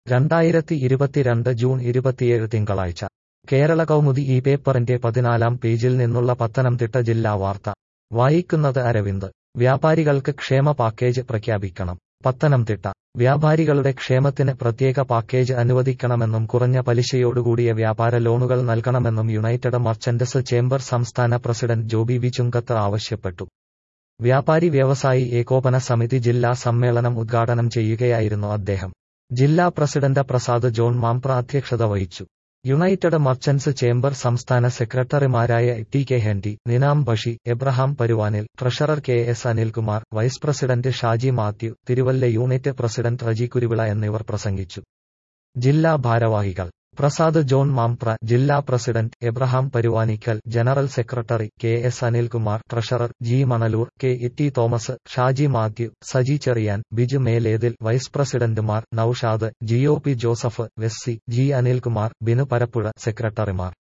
2022 June 27 തിങ്കളാഴ്ച കേരള കൗമുദി ഈ പേപ്പറിന്റെ 14-ാം പേജിൽ നിന്നുള്ള പത്തനംതിട്ട ജില്ലാ വാർത്ത വായിക്കുന്നത് അരവിന്ദ്. വ്യാപാരികൾക്ക് ക്ഷേമ പാക്കേജ് പ്രഖ്യാപിക്കണം. പത്തനംതിട്ട വ്യാപാരികളുടെ ക്ഷേമത്തിന് പ്രത്യേക പാക്കേജ് അനുവദിക്കണമെന്നും കുറഞ്ഞ പലിശയോടുകൂടിയ വ്യാപാര ലോണുകൾ നൽകണമെന്നും യുണൈറ്റഡ് മർച്ചന്റ്സ് ചേംബർ സംസ്ഥാന പ്രസിഡന്റ് ജോബി വി ചുങ്കത്ത് ആവശ്യപ്പെട്ടു. വ്യാപാരി വ്യവസായി ഏകോപന സമിതി ജില്ലാ സമ്മേളനം ഉദ്ഘാടനം ചെയ്യുകയായിരുന്നു അദ്ദേഹം. ജില്ലാ പ്രസിഡന്റ് പ്രസാദ് ജോൺ മാംപ്ര അധ്യക്ഷത വഹിച്ചു. യുണൈറ്റഡ് മർച്ചന്റ്സ് ചേംബർ സംസ്ഥാന സെക്രട്ടറിമാരായ T K Henry, Ninam Bashi, Abraham Paruvanil, treasurer K S Anilkumar, vice president Shaji Mathew, Thiruvalla unit president Reji Kuruvila എന്നിവർ പ്രസംഗിച്ചു. ജില്ലാ ഭാരവാഹികൾ: പ്രസാദ് ജോൺ മാംപ്ര, ജില്ലാ president Abraham Paruvanickal, general secretary K S Anilkumar, treasurer G Manalur, K T Thomas, Shaji Mathew, Saji Cherian, Biju Melethil, vice പ്രസിഡന്റുമാർ Naushad, G O P Joseph, Vessy, G Anilkumar, Binu Parappuzha, സെക്രട്ടറിമാർ